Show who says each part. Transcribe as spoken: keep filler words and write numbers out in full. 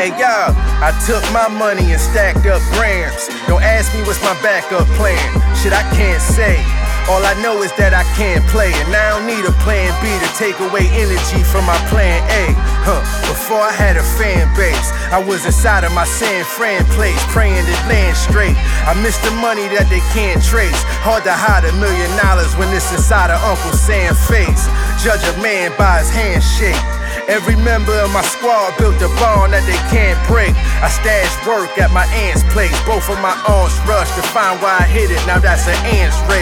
Speaker 1: Hey yo, I took my money and stacked up grams. Don't ask me what's my backup plan. Shit, I can't say. All I know is that I can't play, and I don't need a plan B to take away energy from my plan A. Huh, before I had a fan base, I was inside of my San Fran place, praying to land straight. I miss the money that they can't trace. Hard to hide a million dollars when it's inside of Uncle Sam's face. Judge a man by his handshake. Every member of my squad built a bond that they can't break. I stashed work at my aunt's place. Both of my aunts rushed to find why I hit it. Now that's an ant's race.